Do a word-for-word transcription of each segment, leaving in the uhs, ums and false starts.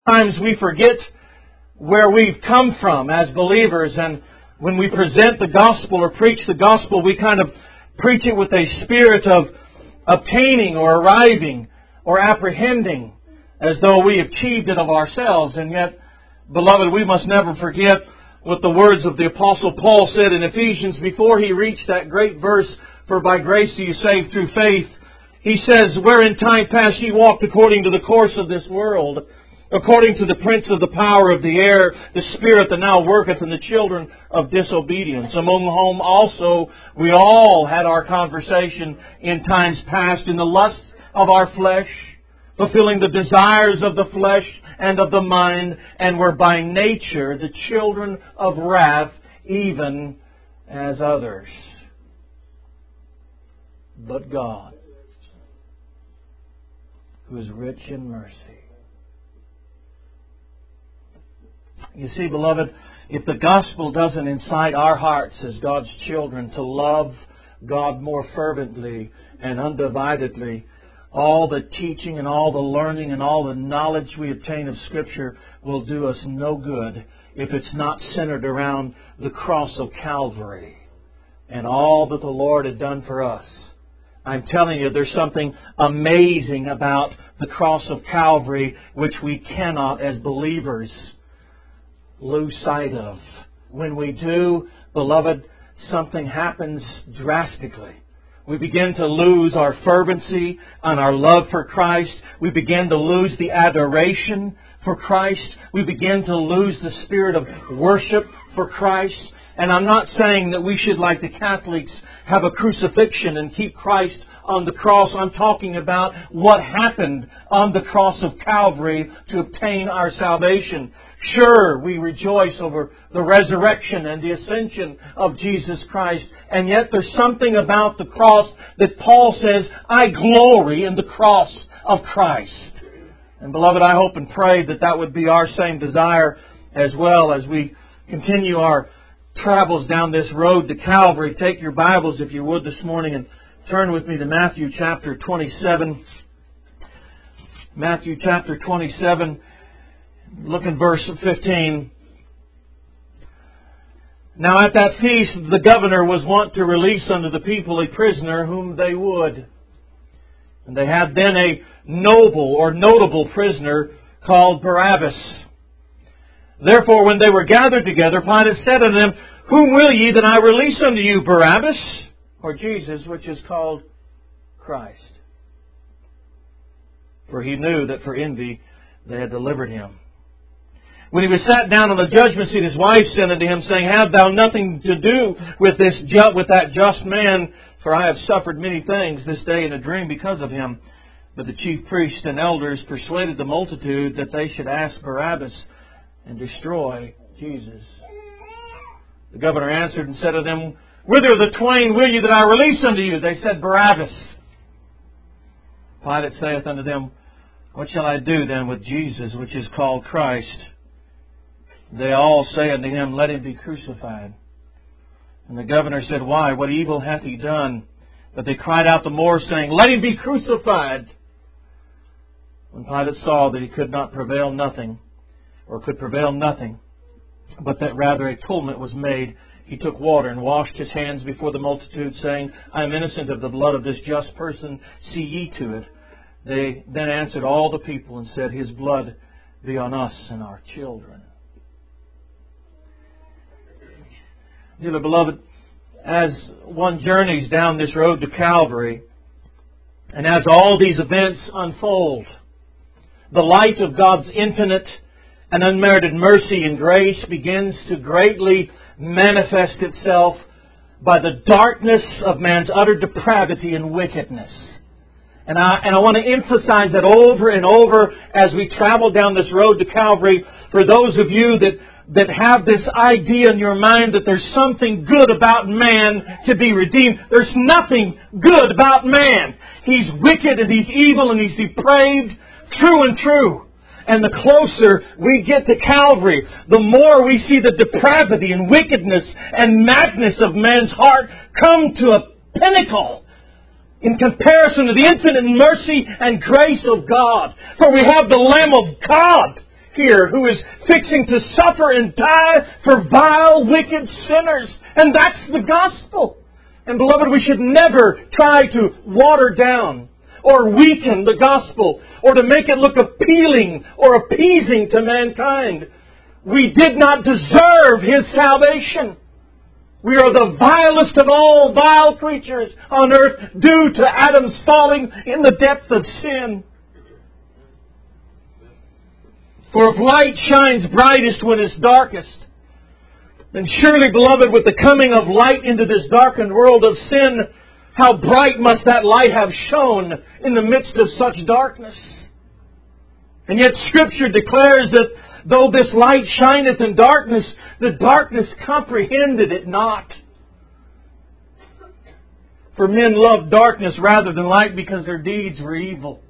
Sometimes we forget where we've come from as believers, and when we present the gospel or preach the gospel, we kind of preach it with a spirit of obtaining or arriving or apprehending, as though we achieved it of ourselves. And yet, beloved, we must never forget what the words of the Apostle Paul said in Ephesians before he reached that great verse, "For by grace are you saved through faith." He says, "Where in time past ye walked according to the course of this world, according to the prince of the power of the air, the spirit that now worketh in the children of disobedience, among whom also we all had our conversation in times past in the lusts of our flesh, fulfilling the desires of the flesh and of the mind, and were by nature the children of wrath, even as others. But God, who is rich in mercy." You see, beloved, if the gospel doesn't incite our hearts as God's children to love God more fervently and undividedly, all the teaching and all the learning and all the knowledge we obtain of Scripture will do us no good if it's not centered around the cross of Calvary and all that the Lord had done for us. I'm telling you, there's something amazing about the cross of Calvary which we cannot, as believers, lose sight of. When we do, beloved, something happens drastically. We begin to lose our fervency and our love for Christ. We begin to lose the adoration for Christ. We begin to lose the spirit of worship for Christ. And I'm not saying that we should, like the Catholics, have a crucifixion and keep Christ on the cross. I'm talking about what happened on the cross of Calvary to obtain our salvation. Sure, we rejoice over the resurrection and the ascension of Jesus Christ. And yet there's something about the cross that Paul says, "I glory in the cross of Christ." And beloved, I hope and pray that that would be our same desire as well as we continue our travels down this road to Calvary. Take your Bibles, if you would, this morning and turn with me to Matthew chapter twenty-seven. Matthew chapter twenty-seven. Look in verse fifteen. "Now at that feast the governor was wont to release unto the people a prisoner whom they would. And they had then a noble or notable prisoner called Barabbas. Therefore when they were gathered together, Pilate said unto them, Whom will ye that I release unto you, Barabbas, or Jesus, which is called Christ? For he knew that for envy they had delivered him. When he was sat down on the judgment seat, his wife said unto him, saying, Have thou nothing to do with this ju- with that just man? For I have suffered many things this day in a dream because of him. But the chief priests and elders persuaded the multitude that they should ask Barabbas and destroy Jesus. The governor answered and said to them, Whither of the twain will you that I release unto you? They said, Barabbas. Pilate saith unto them, What shall I do then with Jesus, which is called Christ? They all say unto him, Let him be crucified. And the governor said, Why? What evil hath he done? But they cried out the more, saying, Let him be crucified. When Pilate saw that he could not prevail nothing, or could prevail nothing, but that rather a tumult was made, he took water and washed his hands before the multitude, saying, I am innocent of the blood of this just person. See ye to it. They then answered all the people and said, His blood be on us and our children. Dear beloved, as one journeys down this road to Calvary, and as all these events unfold, the light of God's infinite and unmerited mercy and grace begins to greatly manifest itself by the darkness of man's utter depravity and wickedness. And I, and I want to emphasize that over and over as we travel down this road to Calvary. For those of you that that have this idea in your mind that there's something good about man to be redeemed. There's nothing good about man. He's wicked and he's evil and he's depraved through and through. And the closer we get to Calvary, the more we see the depravity and wickedness and madness of man's heart come to a pinnacle in comparison to the infinite mercy and grace of God. For we have the Lamb of God here who is fixing to suffer and die for vile, wicked sinners. And that's the gospel. And beloved, we should never try to water down or weaken the gospel or to make it look appealing or appeasing to mankind. We did not deserve His salvation. We are the vilest of all vile creatures on earth due to Adam's falling in the depth of sin. For if light shines brightest when it's darkest, then surely, beloved, with the coming of light into this darkened world of sin, how bright must that light have shone in the midst of such darkness. And yet Scripture declares that though this light shineth in darkness, the darkness comprehended it not. For men loved darkness rather than light because their deeds were evil.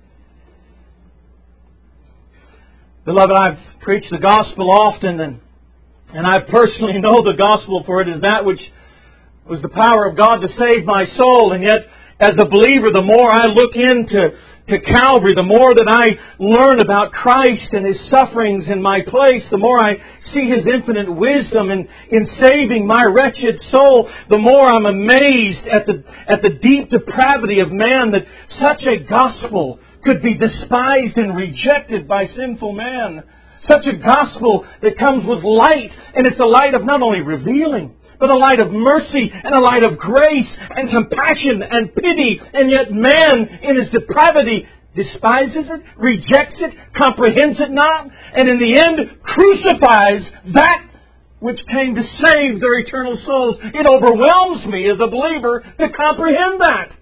Beloved, I've preached the gospel often, and, and I personally know the gospel, for it is that which was the power of God to save my soul. And yet, as a believer, the more I look into to Calvary, the more that I learn about Christ and His sufferings in my place, the more I see His infinite wisdom in, in saving my wretched soul, the more I'm amazed at the, at the deep depravity of man, that such a gospel could be despised and rejected by sinful man. Such a gospel that comes with light, and it's a light of not only revealing, but a light of mercy and a light of grace and compassion and pity. And yet man in his depravity despises it, rejects it, comprehends it not, and in the end crucifies that which came to save their eternal souls. It overwhelms me as a believer to comprehend that.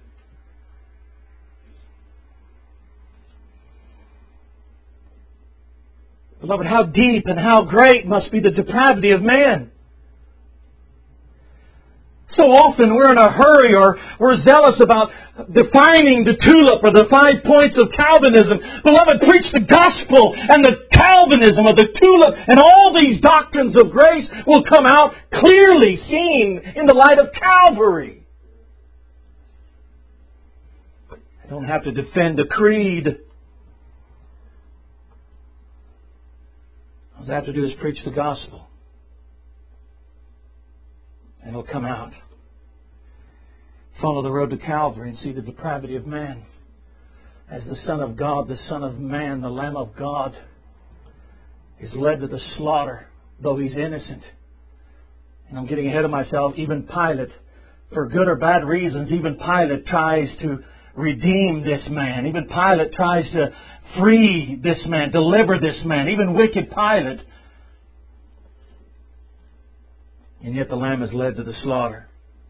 Beloved, how deep and how great must be the depravity of man. So often we're in a hurry, or we're zealous about defining the tulip or the five points of Calvinism. Beloved, preach the gospel, and the Calvinism of the tulip and all these doctrines of grace will come out clearly seen in the light of Calvary. I don't have to defend a creed. All I have to do is preach the gospel, and it'll come out. Follow the road to Calvary and see the depravity of man. As the Son of God, the Son of Man, the Lamb of God, is led to the slaughter, though He's innocent. And I'm getting ahead of myself. Even Pilate, for good or bad reasons, even Pilate tries to redeem this man. Even Pilate tries to free this man, deliver this man. Even wicked Pilate. And yet the Lamb is led to the slaughter.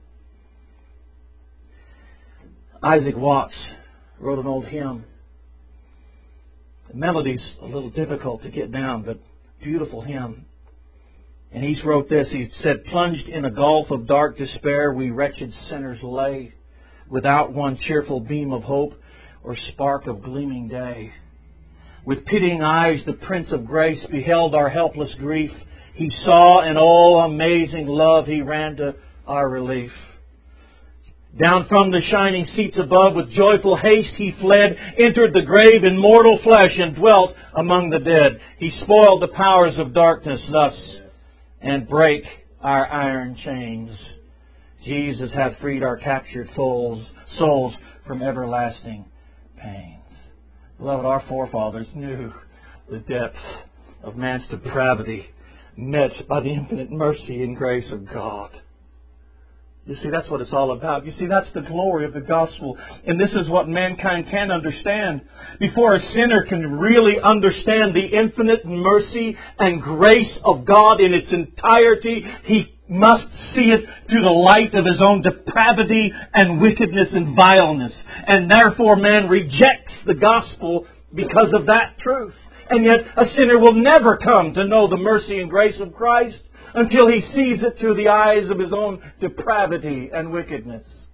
Isaac Watts wrote an old hymn. The melody's a little difficult to get down, but beautiful hymn. And he wrote this. He said, "Plunged in a gulf of dark despair, we wretched sinners lay, without one cheerful beam of hope or spark of gleaming day. With pitying eyes the Prince of Grace beheld our helpless grief. He saw in all amazing love, He ran to our relief. Down from the shining seats above, with joyful haste He fled, entered the grave in mortal flesh, and dwelt among the dead. He spoiled the powers of darkness thus, and brake our iron chains. Jesus hath freed our captured souls, souls from everlasting pains." Beloved, our forefathers knew the depth of man's depravity, met by the infinite mercy and grace of God. You see, that's what it's all about. You see, that's the glory of the gospel. And this is what mankind can understand. Before a sinner can really understand the infinite mercy and grace of God in its entirety, he must see it through the light of his own depravity and wickedness and vileness. And therefore man rejects the gospel because of that truth. And yet a sinner will never come to know the mercy and grace of Christ until he sees it through the eyes of his own depravity and wickedness.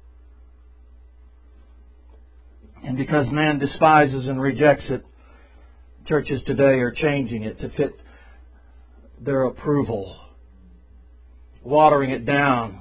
And because man despises and rejects it, churches today are changing it to fit their approval, watering it down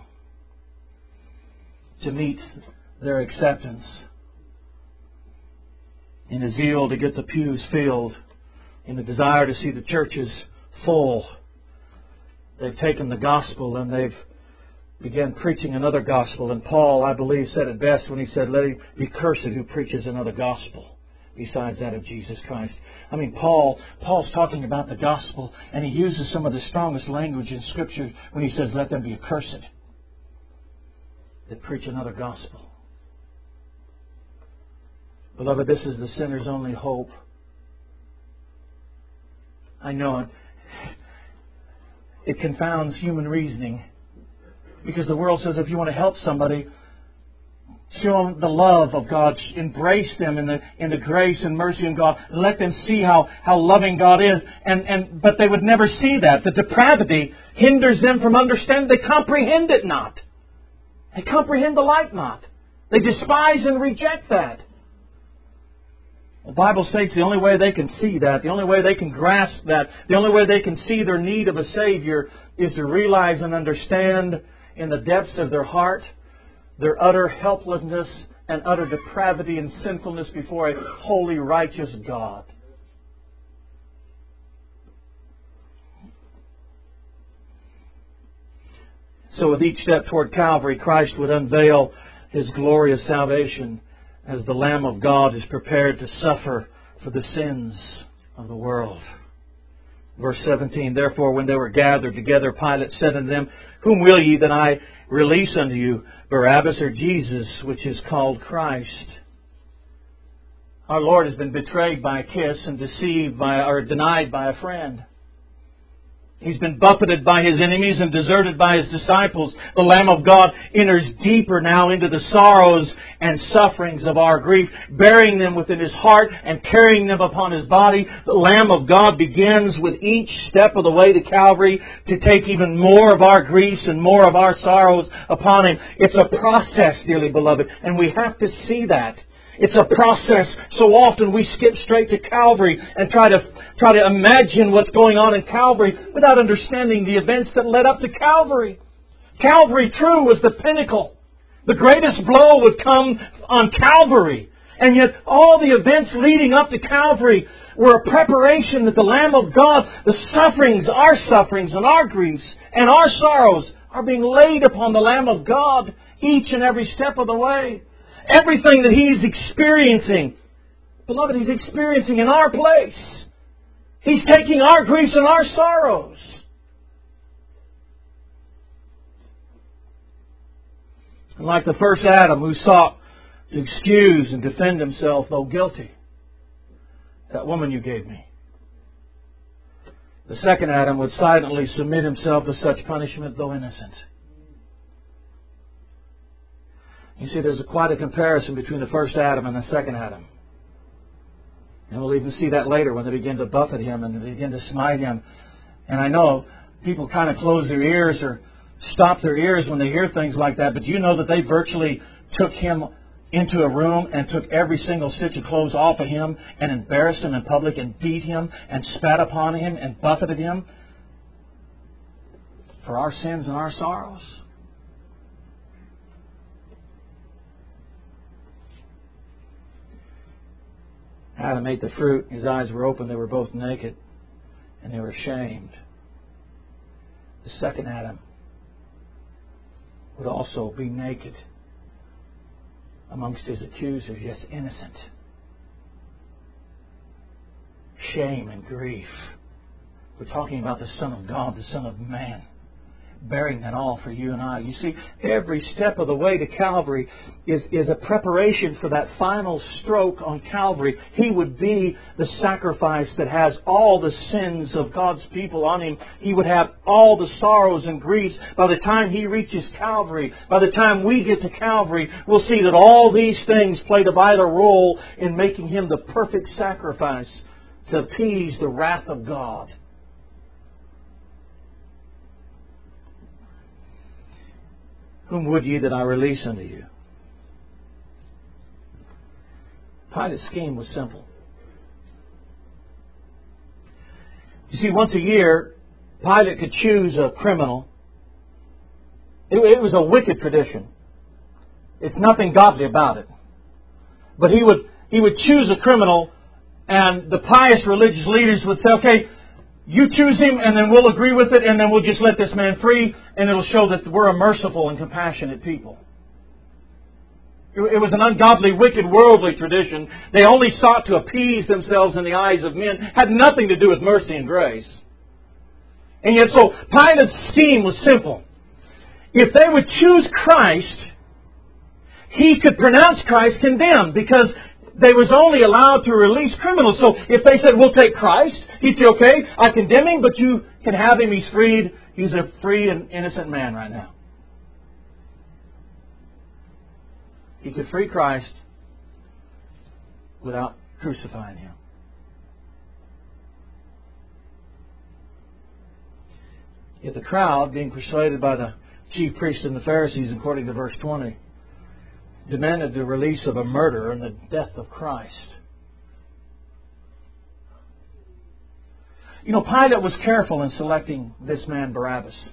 to meet their acceptance. In a zeal to get the pews filled, in the desire to see the churches full, they've taken the gospel and they've began preaching another gospel. And Paul, I believe, said it best when he said, "Let him be cursed who preaches another gospel besides that of Jesus Christ." I mean, Paul, Paul's talking about the gospel, and he uses some of the strongest language in Scripture when he says, "Let them be accursed that preach another gospel." Beloved, this is the sinner's only hope. I know it. It confounds human reasoning, because the world says if you want to help somebody, show them the love of God, embrace them in the in the grace and mercy of God, let them see how, how loving God is. And, and but they would never see that. The depravity hinders them from understanding. They comprehend it not. They comprehend the light not. They despise and reject that. The Bible states the only way they can see that, the only way they can grasp that, the only way they can see their need of a Savior is to realize and understand in the depths of their heart their utter helplessness and utter depravity and sinfulness before a holy, righteous God. So with each step toward Calvary, Christ would unveil His glorious salvation as the Lamb of God is prepared to suffer for the sins of the world. Verse seventeen, "Therefore, when they were gathered together, Pilate said unto them, Whom will ye that I release unto you, Barabbas or Jesus, which is called Christ?" Our Lord has been betrayed by a kiss and deceived by or denied by a friend. He's been buffeted by His enemies and deserted by His disciples. The Lamb of God enters deeper now into the sorrows and sufferings of our grief, bearing them within His heart and carrying them upon His body. The Lamb of God begins with each step of the way to Calvary to take even more of our griefs and more of our sorrows upon Him. It's a process, dearly beloved, and we have to see that. It's a process. So often we skip straight to Calvary and try to try to imagine what's going on in Calvary without understanding the events that led up to Calvary. Calvary, true, was the pinnacle. The greatest blow would come on Calvary. And yet all the events leading up to Calvary were a preparation that the Lamb of God, the sufferings, our sufferings and our griefs and our sorrows are being laid upon the Lamb of God each and every step of the way. Everything that He's experiencing, beloved, He's experiencing in our place. He's taking our griefs and our sorrows. And like the first Adam who sought to excuse and defend himself, though guilty, that woman you gave me, the second Adam would silently submit himself to such punishment, though innocent. You see, there's a, quite a comparison between the first Adam and the second Adam. And we'll even see that later when they begin to buffet him and they begin to smite him. And I know people kind of close their ears or stop their ears when they hear things like that, but do you know that they virtually took him into a room and took every single stitch of clothes off of him and embarrassed him in public and beat him and spat upon him and buffeted him for our sins and our sorrows? Adam ate the fruit. His eyes were open. They were both naked. And they were ashamed. The second Adam would also be naked amongst his accusers, yes, innocent. Shame and grief. We're talking about the Son of God, the Son of Man, bearing that all for you and I. You see, every step of the way to Calvary is, is a preparation for that final stroke on Calvary. He would be the sacrifice that has all the sins of God's people on Him. He would have all the sorrows and griefs. By the time He reaches Calvary, by the time we get to Calvary, we'll see that all these things played a vital role in making Him the perfect sacrifice to appease the wrath of God. Whom would ye that I release unto you? Pilate's scheme was simple. You see, once a year, Pilate could choose a criminal. It, it was a wicked tradition. It's nothing godly about it. But he would he would choose a criminal And the pious religious leaders would say, okay, you choose him and then we'll agree with it and then we'll just let this man free and it'll show that we're a merciful and compassionate people. It was an ungodly, wicked, worldly tradition. They only sought to appease themselves in the eyes of men. Had nothing to do with mercy and grace. And yet, so Pilate's scheme was simple. If they would choose Christ, he could pronounce Christ condemned because they was only allowed to release criminals. So if they said, we'll take Christ, he'd say, okay, I condemn him, but you can have him. He's freed. He's a free and innocent man right now. He could free Christ without crucifying him. Yet the crowd, being persuaded by the chief priests and the Pharisees, according to verse twenty, demanded the release of a murderer and the death of Christ. You know, Pilate was careful in selecting this man Barabbas.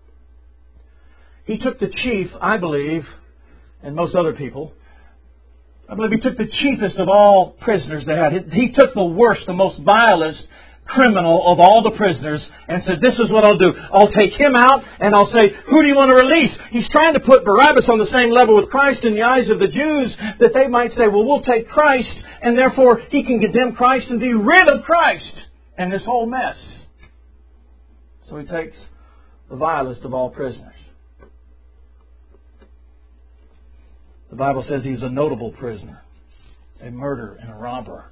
He took the chief, I believe, and most other people, I believe he took the chiefest of all prisoners they had. He took the worst, the most vilest criminal of all the prisoners and said, this is what I'll do. I'll take him out and I'll say, who do you want to release? He's trying to put Barabbas on the same level with Christ in the eyes of the Jews, that they might say, well, we'll take Christ and therefore he can condemn Christ and be rid of Christ and this whole mess. So he takes the vilest of all prisoners. The Bible says he was a notable prisoner, a murderer and a robber.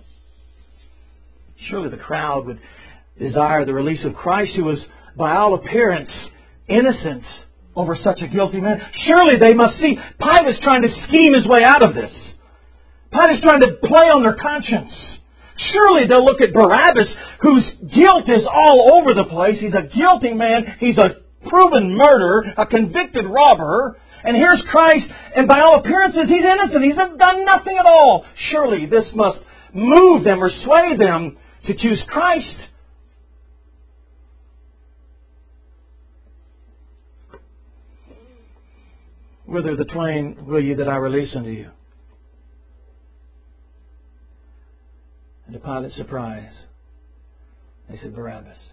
Surely the crowd would desire the release of Christ, who was, by all appearance, innocent over such a guilty man. Surely they must see Pilate's trying to scheme his way out of this. Pilate's trying to play on their conscience. Surely they'll look at Barabbas, whose guilt is all over the place. He's a guilty man. He's a proven murderer, a convicted robber. And here's Christ, and by all appearances, he's innocent. He's done nothing at all. Surely this must move them or sway them to choose Christ. Whither the twain will ye that I release unto you? And to Pilate's surprise, they said, Barabbas.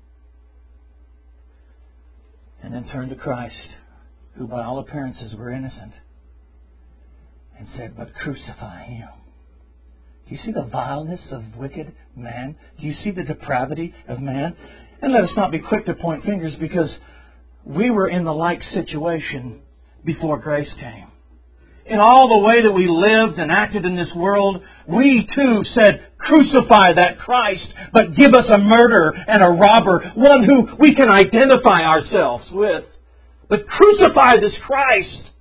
And then turned to Christ, who by all appearances were innocent, and said, but crucify him. Do you see the vileness of wicked man? Do you see the depravity of man? And let us not be quick to point fingers, because we were in the like situation before grace came. In all the way that we lived and acted in this world, we too said, crucify that Christ, but give us a murderer and a robber, one who we can identify ourselves with. But crucify this Christ.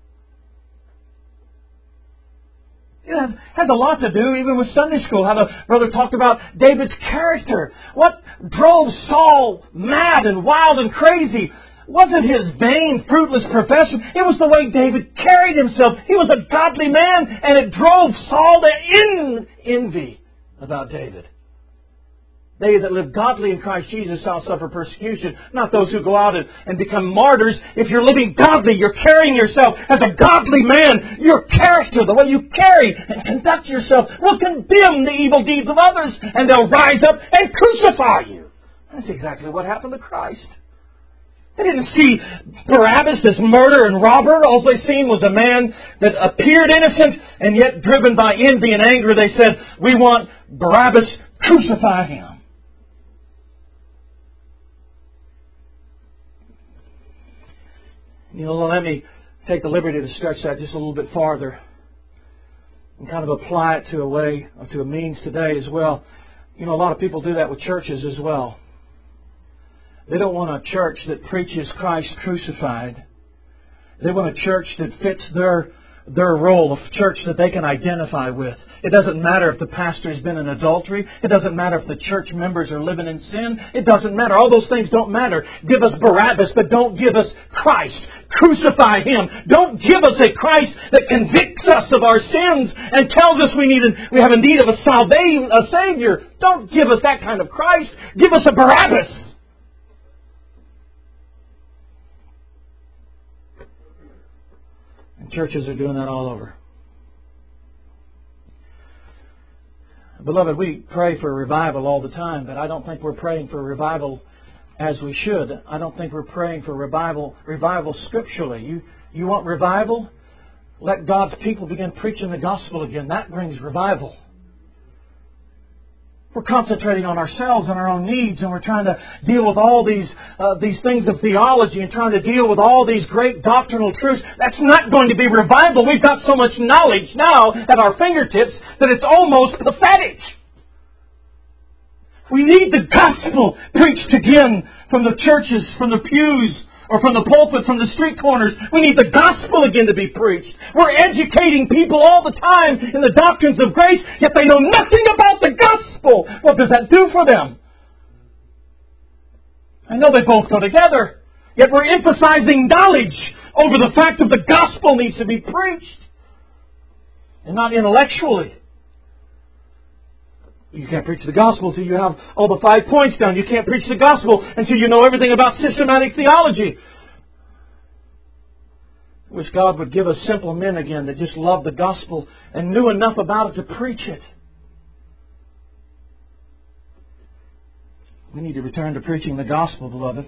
It has, has a lot to do even with Sunday school, how the brother talked about David's character. What drove Saul mad and wild and crazy wasn't his vain, fruitless profession. It was the way David carried himself. He was a godly man, and it drove Saul to en- envy about David. They that live godly in Christ Jesus shall suffer persecution, not those who go out and, and become martyrs. If you're living godly, you're carrying yourself as a godly man. Your character, the way you carry and conduct yourself, will condemn the evil deeds of others, and they'll rise up and crucify you. That's exactly what happened to Christ. They didn't see Barabbas, this murderer and robber. All they seen was a man that appeared innocent, and yet driven by envy and anger, they said, we want Barabbas, crucify him. You know, let me take the liberty to stretch that just a little bit farther and kind of apply it to a way, or to a means today as well. You know, a lot of people do that with churches as well. They don't want a church that preaches Christ crucified. They want a church that fits their their role, a church that they can identify with. It doesn't matter if the pastor has been in adultery. It doesn't matter if the church members are living in sin. It doesn't matter. All those things don't matter. Give us Barabbas, but don't give us Christ. Crucify Him. Don't give us a Christ that convicts us of our sins and tells us we need a, we have a need of a, salva- a Savior. Don't give us that kind of Christ. Give us a Barabbas. And churches are doing that all over. Beloved, we pray for revival all the time, but I don't think we're praying for revival as we should. I don't think we're praying for revival revival scripturally. You, you want revival? Let God's people begin preaching the gospel again. That brings revival. We're concentrating on ourselves and our own needs, and we're trying to deal with all these uh, these things of theology and trying to deal with all these great doctrinal truths. That's not going to be revival. We've got so much knowledge now at our fingertips that it's almost pathetic. We need the gospel preached again from the churches, from the pews, or from the pulpit, from the street corners. We need the gospel again to be preached. We're educating people all the time in the doctrines of grace, yet they know nothing about the gospel. What does that do for them? I know they both go together, yet we're emphasizing knowledge over the fact of the gospel needs to be preached, and not intellectually. You can't preach the gospel until you have all the five points down. You can't preach the gospel until you know everything about systematic theology. I wish God would give us simple men again that just loved the gospel and knew enough about it to preach it. We need to return to preaching the gospel, beloved.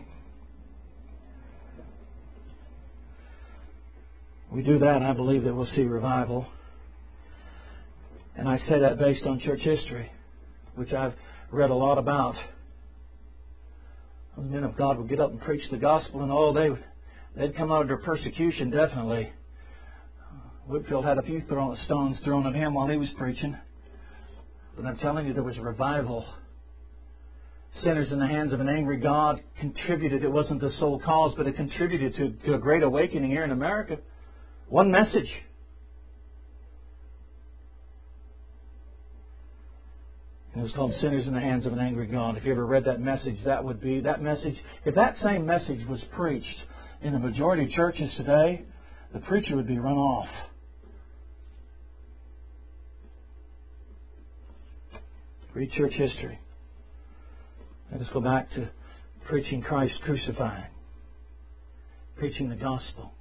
We do that, I believe that we'll see revival. And I say that based on church history, which I've read a lot about. Those men of God would get up and preach the gospel, and oh, they would, they'd come under persecution, definitely. Whitfield had a few throw, stones thrown at him while he was preaching. But I'm telling you, there was revival. Sinners in the hands of an angry God contributed. It wasn't the sole cause, but it contributed to, to a great awakening here in America. One message. It was called Sinners in the Hands of an Angry God. If you ever read that message, that would be that message. If that same message was preached in the majority of churches today, the preacher would be run off. Read church history. Let us go back to preaching Christ crucified. Preaching the gospel.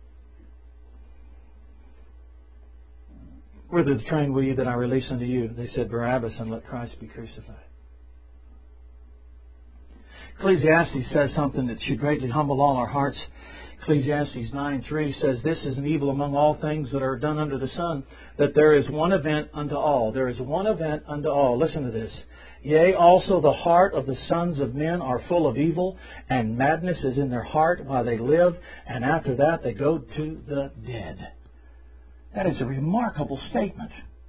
Whither the train will ye that I release unto you? They said, Barabbas, and let Christ be crucified. Ecclesiastes says something that should greatly humble all our hearts. Ecclesiastes nine three says, This is an evil among all things that are done under the sun, that there is one event unto all. There is one event unto all. Listen to this. Yea, also the heart of the sons of men are full of evil, and madness is in their heart while they live, and after that they go to the dead. That is a remarkable statement.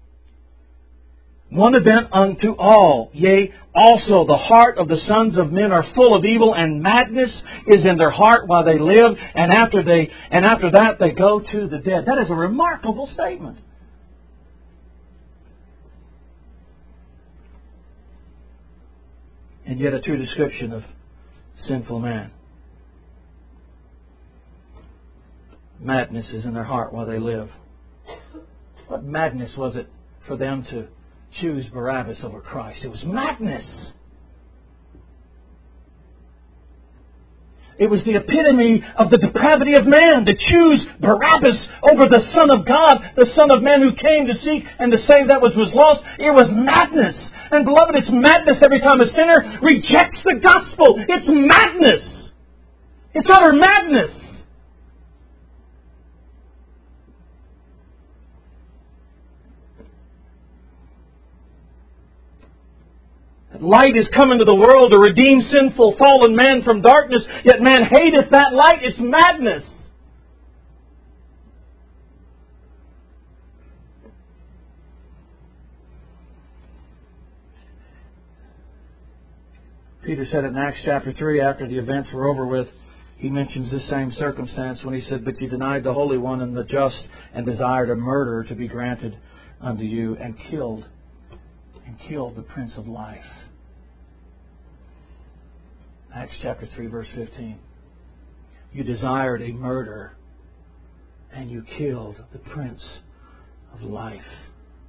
One event unto all. Yea, also the heart of the sons of men are full of evil, and madness is in their heart while they live, and after they and after that they go to the dead. That is a remarkable statement. And yet a true description of sinful man. Madness is in their heart while they live. What madness was it for them to choose Barabbas over Christ? It was madness. It was the epitome of the depravity of man to choose Barabbas over the Son of God, the Son of Man who came to seek and to save that which was lost. It was madness. And beloved, it's madness every time a sinner rejects the gospel. It's madness. It's utter madness. Light is come into the world to redeem sinful, fallen man from darkness, yet man hateth that light. It's madness. Peter said it in Acts chapter three, after the events were over with, he mentions this same circumstance when he said, But ye denied the Holy One and the just, and desired a murder to be granted unto you, and killed, and killed the Prince of Life. Acts chapter three, verse fifteen. You desired a murder, and you killed the Prince of Life.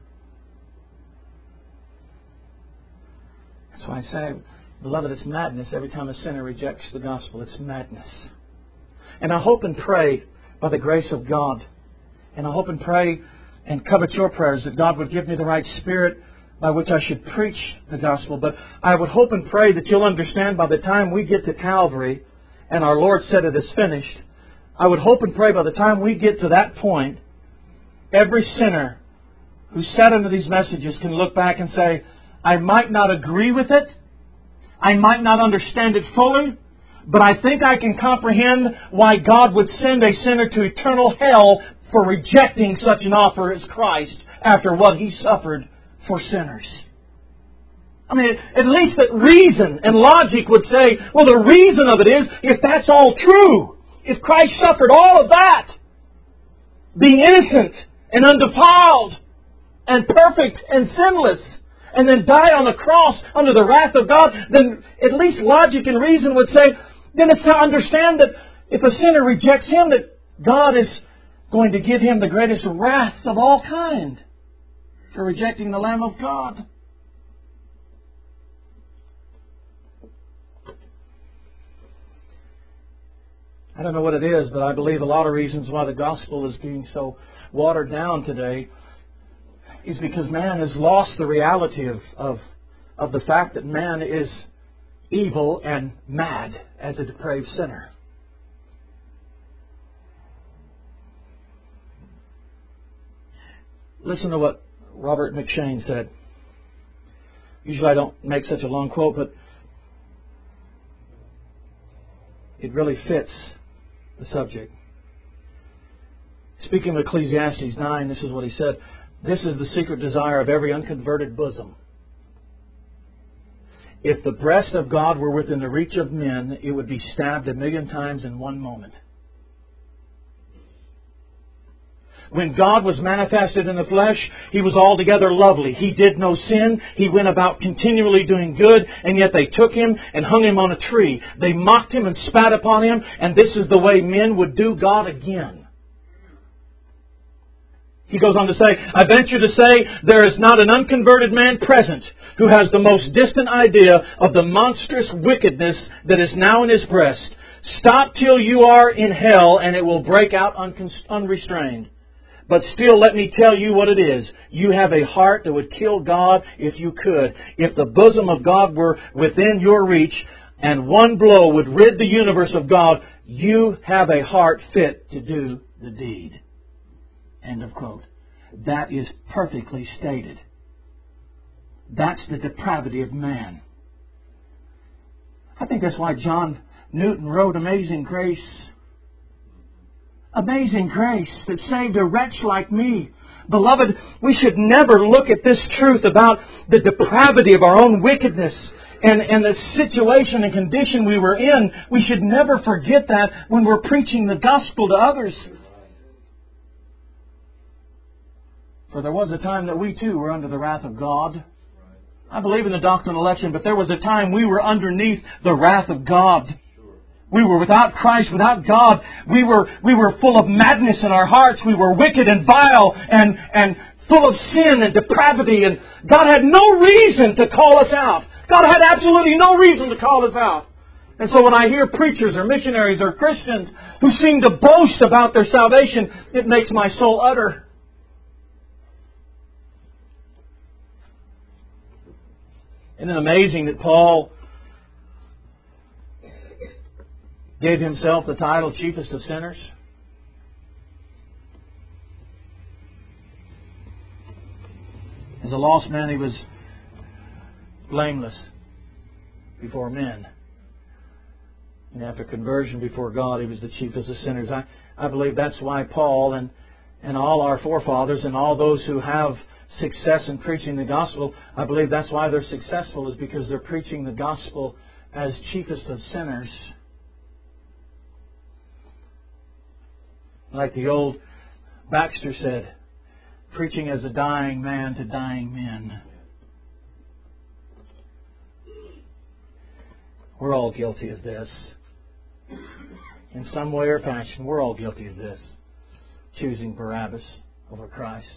That's why I say, beloved, it's madness every time a sinner rejects the gospel. It's madness. And I hope and pray by the grace of God, and I hope and pray and covet your prayers that God would give me the right spirit by which I should preach the gospel. But I would hope and pray that you'll understand by the time we get to Calvary and our Lord said it is finished, I would hope and pray by the time we get to that point, every sinner who sat under these messages can look back and say, I might not agree with it, I might not understand it fully, but I think I can comprehend why God would send a sinner to eternal hell for rejecting such an offer as Christ after what He suffered for sinners. I mean, at least that reason and logic would say, well, the reason of it is, if that's all true, if Christ suffered all of that, being innocent and undefiled and perfect and sinless, and then died on the cross under the wrath of God, then at least logic and reason would say, then it's to understand that if a sinner rejects Him, that God is going to give him the greatest wrath of all kind for rejecting the Lamb of God. I don't know what it is, but I believe a lot of reasons why the gospel is being so watered down today is because man has lost the reality of, of, of the fact that man is evil and mad as a depraved sinner. Listen to what Robert McShane said. Usually I don't make such a long quote, but it really fits the subject. Speaking of Ecclesiastes nine, this is what he said. This is the secret desire of every unconverted bosom. If the breast of God were within the reach of men, it would be stabbed a million times in one moment. When God was manifested in the flesh, He was altogether lovely. He did no sin. He went about continually doing good, and yet they took Him and hung Him on a tree. They mocked Him and spat upon Him, and this is the way men would do God again. He goes on to say, I venture to say there is not an unconverted man present who has the most distant idea of the monstrous wickedness that is now in his breast. Stop till you are in hell, and it will break out unrestrained. But still, let me tell you what it is. You have a heart that would kill God if you could. If the bosom of God were within your reach and one blow would rid the universe of God, you have a heart fit to do the deed. End of quote. That is perfectly stated. That's the depravity of man. I think that's why John Newton wrote Amazing Grace. Amazing grace that saved a wretch like me. Beloved, we should never look at this truth about the depravity of our own wickedness and, and the situation and condition we were in. We should never forget that when we're preaching the gospel to others. For there was a time that we too were under the wrath of God. I believe in the doctrine of election, but there was a time we were underneath the wrath of God. We were without Christ, without God. We were, we were full of madness in our hearts. We were wicked and vile and, and full of sin and depravity. And God had no reason to call us out. God had absolutely no reason to call us out. And so when I hear preachers or missionaries or Christians who seem to boast about their salvation, it makes my soul utter. Isn't it amazing that Paul gave himself the title chiefest of sinners? As a lost man, he was blameless before men. And after conversion before God, he was the chiefest of sinners. I, I believe that's why Paul and, and all our forefathers and all those who have success in preaching the gospel, I believe that's why they're successful, is because they're preaching the gospel as chiefest of sinners. Like the old Baxter said, preaching as a dying man to dying men. We're all guilty of this. In some way or fashion, we're all guilty of this. Choosing Barabbas over Christ.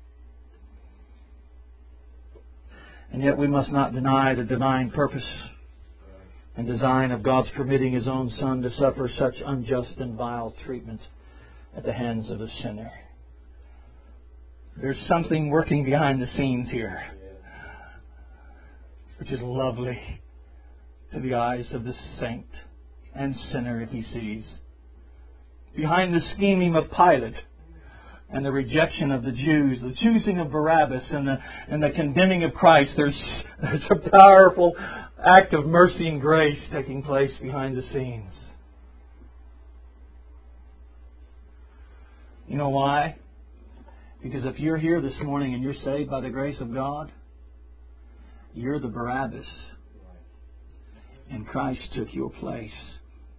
And yet we must not deny the divine purpose and design of God's permitting His own Son to suffer such unjust and vile treatment at the hands of a sinner. There's something working behind the scenes here. which is lovely to the eyes of the saint and sinner if he sees. Behind the scheming of Pilate and the rejection of the Jews, the choosing of Barabbas and the, and the condemning of Christ, there's, there's a powerful act of mercy and grace taking place behind the scenes. You know why? Because if you're here this morning and you're saved by the grace of God, you're the Barabbas. And Christ took your place.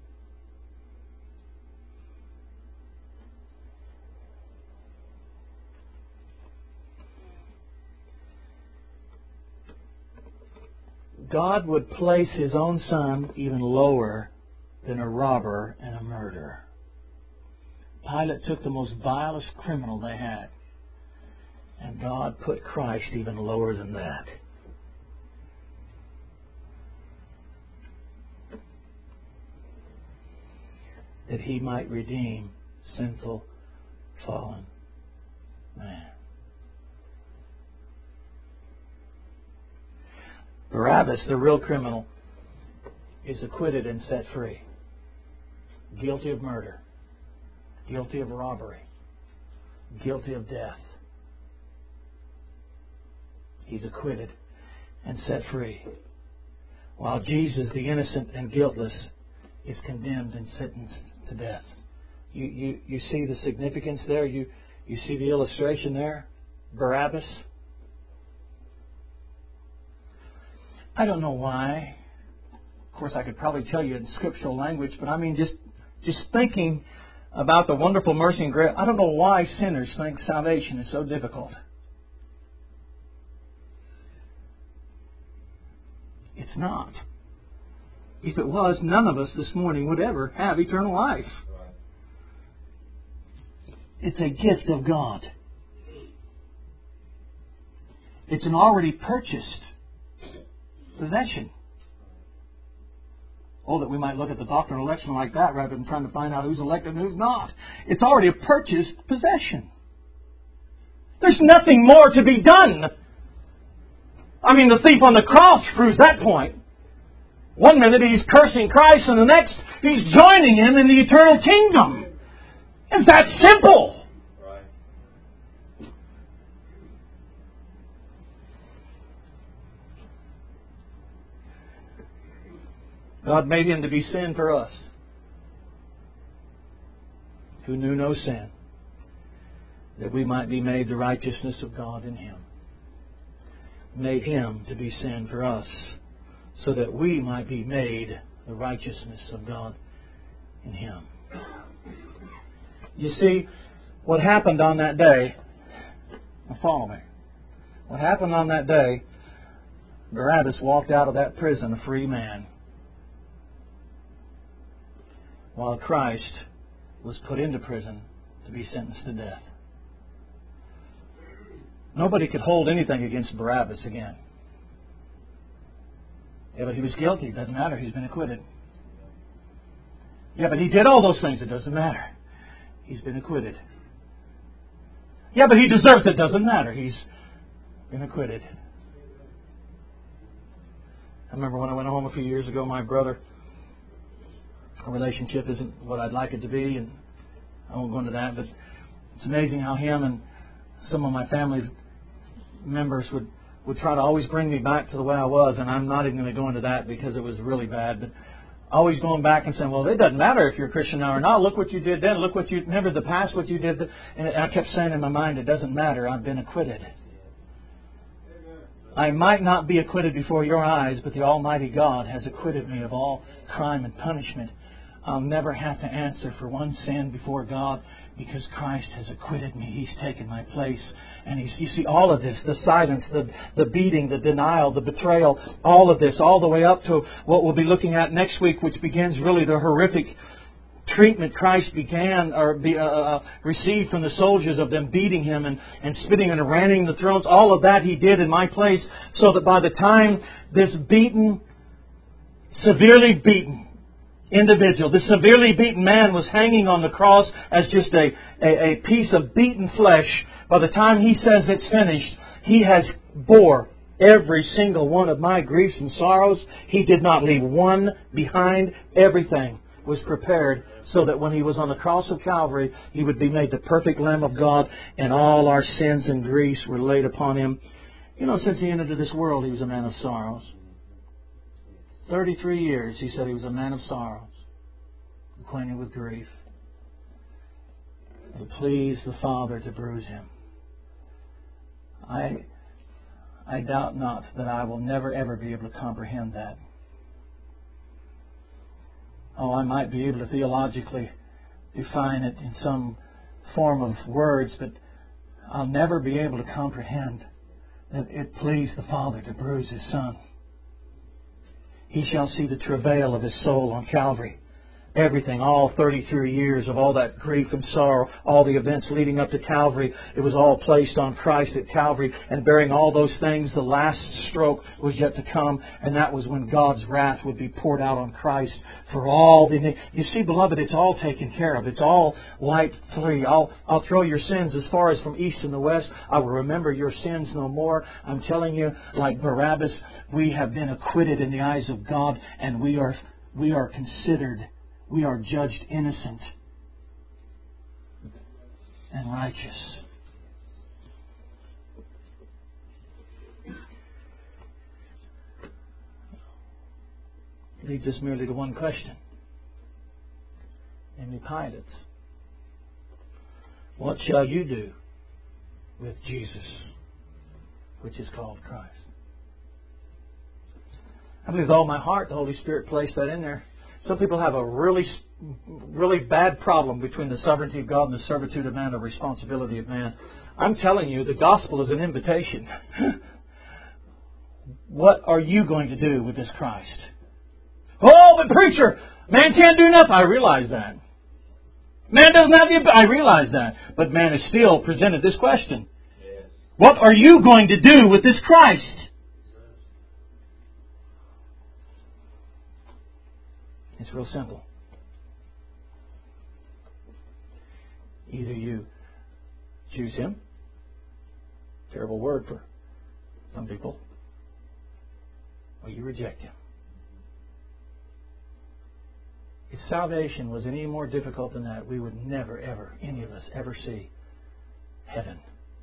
God would place His own Son even lower than a robber and a murderer. Pilate took the most vilest criminal they had. And God put Christ even lower than that. That He might redeem sinful, fallen man. Barabbas, the real criminal, is acquitted and set free. Guilty of murder. Guilty of robbery. Guilty of death. He's acquitted and set free. While Jesus, the innocent and guiltless, is condemned and sentenced to death. You, you, you see the significance there? You, you see the illustration there? Barabbas. I don't know why. Of course, I could probably tell you in scriptural language, but I mean just, just thinking about the wonderful mercy and grace. I don't know why sinners think salvation is so difficult. It's not. If it was, none of us this morning would ever have eternal life. It's a gift of God. It's an already purchased possession. Oh, that we might look at the doctrine of election like that rather than trying to find out who's elected and who's not. It's already a purchased possession. There's nothing more to be done. I mean, the thief on the cross proves that point. One minute he's cursing Christ and the next he's joining Him in the eternal kingdom. It's that simple. Right. God made Him to be sin for us, who knew no sin, that we might be made the righteousness of God in Him. Made Him to be sin for us, so that we might be made the righteousness of God in Him. You see, what happened on that day, now follow me, what happened on that day, Barabbas walked out of that prison a free man, while Christ was put into prison to be sentenced to death. Nobody could hold anything against Barabbas again. Yeah, but he was guilty. It doesn't matter. He's been acquitted. Yeah, but he did all those things. It doesn't matter. He's been acquitted. Yeah, but he deserves it. It doesn't matter. He's been acquitted. I remember when I went home a few years ago, my brother, our relationship isn't what I'd like it to be, and I won't go into that, but it's amazing how him and some of my family members would, would try to always bring me back to the way I was, and I'm not even going to go into that because it was really bad, but always going back and saying, well, it doesn't matter if you're a Christian now or not. Look what you did then. Look what you, remember the past, what you did. And I kept saying in my mind, it doesn't matter. I've been acquitted. I might not be acquitted before your eyes, but the Almighty God has acquitted me of all crime and punishment. I'll never have to answer for one sin before God because Christ has acquitted me. He's taken my place. And he's, you see all of this, the silence, the, the beating, the denial, the betrayal, all of this, all the way up to what we'll be looking at next week, which begins really the horrific treatment Christ began or be, uh, uh, received from the soldiers of them beating Him and, and spitting and rending the thrones. All of that He did in my place, so that by the time this beaten, severely beaten individual, this severely beaten man was hanging on the cross as just a, a, a piece of beaten flesh, by the time He says it's finished, He has bore Every single one of my griefs and sorrows, He did not leave one behind. Everything was prepared so that when He was on the cross of Calvary, He would be made the perfect Lamb of God, and all our sins and griefs were laid upon Him. You know, since He entered into this world, He was a man of sorrows. thirty-three years, He said He was a man of sorrows, acquainted with grief. It pleased the Father to bruise Him. I, I doubt not that I will never ever be able to comprehend that. Oh, I might be able to theologically define it in some form of words, but I'll never be able to comprehend that it pleased the Father to bruise His Son. He shall see the travail of His soul on Calvary. Everything, all thirty-three years of all that grief and sorrow, all the events leading up to Calvary, it was all placed on Christ at Calvary. And bearing all those things, the last stroke was yet to come. And that was when God's wrath would be poured out on Christ for all the... You see, beloved, it's all taken care of. It's all wiped free. I'll, I'll throw your sins as far as from east and the west. I will remember your sins no more. I'm telling you, like Barabbas, we have been acquitted in the eyes of God, and we are, we are considered... We are judged innocent and righteous. It leads us merely to one question. Namely, Pilate's. What shall you do with Jesus, which is called Christ? I believe with all my heart the Holy Spirit placed that in there. Some people have a really, really bad problem between the sovereignty of God and the servitude of man, the responsibility of man. I'm telling you, the gospel is an invitation. What are you going to do with this Christ? Oh, but preacher, man can't do nothing. I realize that. Man doesn't have the... I realize that. But man has still presented this question. Yes. What are you going to do with this Christ? It's real simple. Either you choose Him, terrible word for some people, or you reject Him. If salvation was any more difficult than that, we would never, ever, any of us, ever see heaven.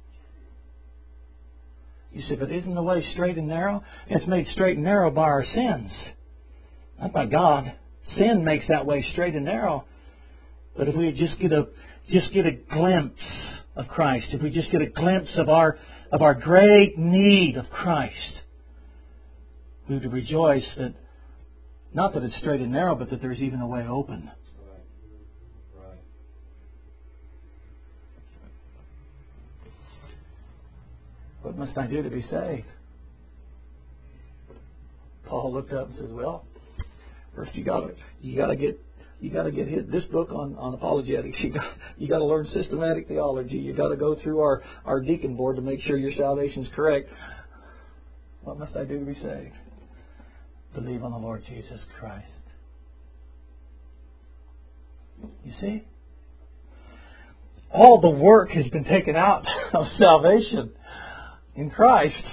You say, but isn't the way straight and narrow? It's made straight and narrow by our sins, not by God. Sin makes that way straight and narrow. But if we just get a just get a glimpse of Christ, if we just get a glimpse of our of our great need of Christ, we would rejoice that not that it's straight and narrow, but that there's even a way open. Right. Right. What must I do to be saved? Paul looked up and says, well, first, you got to you got to get you got to get hit this book on, on apologetics. You got you got to learn systematic theology. You got to go through our, our deacon board to make sure your salvation is correct. What must I do to be saved? Believe on the Lord Jesus Christ. You see, all the work has been taken out of salvation in Christ.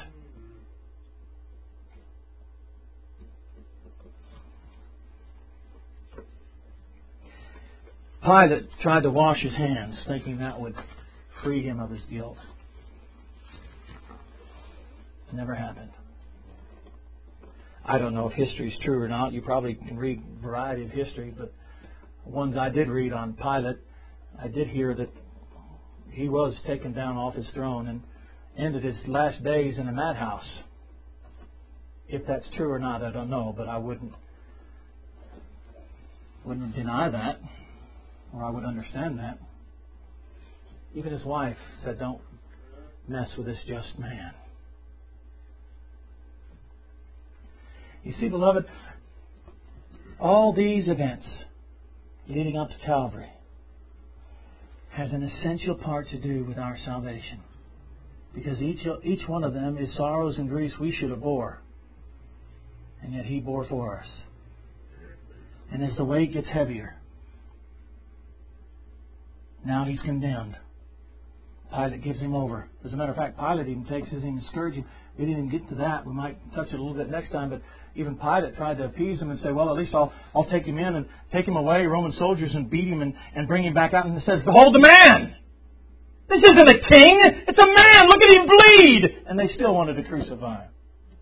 Pilate tried to wash his hands, thinking that would free him of his guilt. It never happened. I don't know if history is true or not. You probably can read a variety of history, but ones I did read on Pilate, I did hear that he was taken down off his throne and ended his last days in a madhouse. If that's true or not, I don't know, but I wouldn't wouldn't deny that. Or I would understand that. Even his wife said, don't mess with this just man. You see, beloved, all these events leading up to Calvary has an essential part to do with our salvation. Because each, each one of them is sorrows and griefs we should have bore. And yet He bore for us. And as the weight gets heavier, now He's condemned. Pilate gives him over. As a matter of fact, Pilate even takes him and scourges him. We didn't even get to that. We might touch it a little bit next time. But even Pilate tried to appease him and say, well, at least I'll I'll take him in and take him away, Roman soldiers, and beat him and, and bring him back out. And it says, behold the man! This isn't a king! It's a man! Look at him bleed! And they still wanted to crucify him.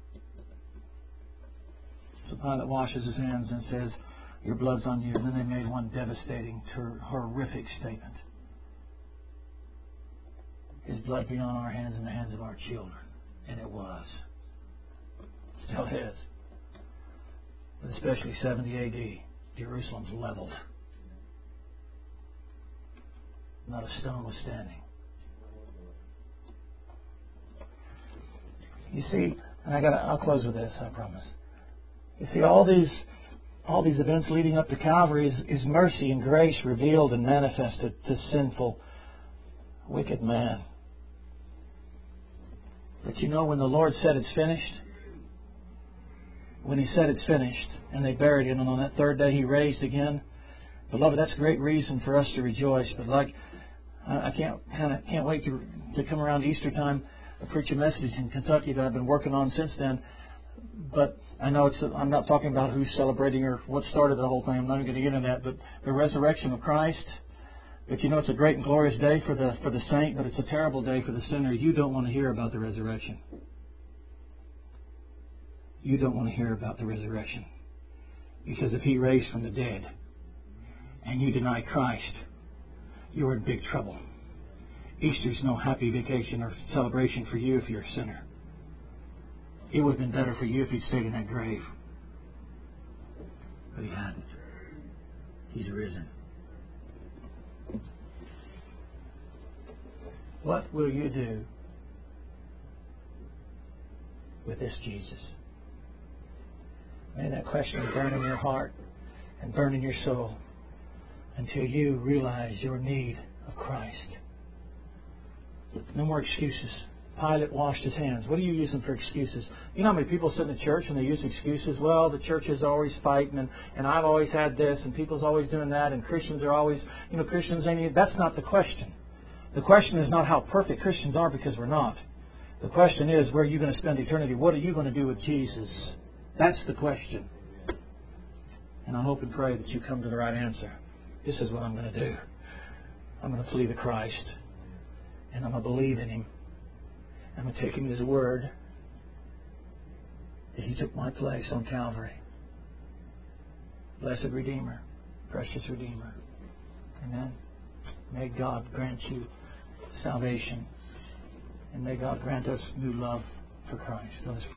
So Pilate washes his hands and says, your blood's on you. And then they made one devastating, ter- horrific statement. His blood be on our hands and the hands of our children. And it was. Still is. But especially seventy A D, Jerusalem's leveled. Not a stone was standing. You see, and I gotta, I'll close with this, I promise. You see, all these all these events leading up to Calvary is, is mercy and grace revealed and manifested to sinful, wicked man. But you know, when the Lord said it's finished, when He said it's finished, and they buried Him, and on that third day He raised again, beloved, that's a great reason for us to rejoice. But like, I can't kind of can't wait to to come around Easter time and preach a message in Kentucky that I've been working on since then. But I know it's I'm not talking about who's celebrating or what started the whole thing. I'm not even going to get into that. But the resurrection of Christ. But you know, it's a great and glorious day for the for the saint, but it's a terrible day for the sinner. You don't want to hear about the resurrection. You don't want to hear about the resurrection. Because if He raised from the dead and you deny Christ, you're in big trouble. Easter's no happy vacation or celebration for you if you're a sinner. It would have been better for you if He'd stayed in that grave. But He hadn't. He's risen. What will you do with this Jesus? May that question burn in your heart and burn in your soul until you realize your need of Christ. No more excuses. Pilate washed his hands. What are you using for excuses? You know how many people sit in the church and they use excuses? Well, the church is always fighting, and, and I've always had this, and people's always doing that, and Christians are always, you know, Christians ain't... That's not the question. The question is not how perfect Christians are, because we're not. The question is, where are you going to spend eternity? What are you going to do with Jesus? That's the question. And I hope and pray that you come to the right answer. This is what I'm going to do. I'm going to flee to Christ. And I'm going to believe in Him. I'm going to take Him at His word that He took my place on Calvary. Blessed Redeemer, precious Redeemer. Amen. May God grant you salvation. And may God grant us new love for Christ. Let us pray.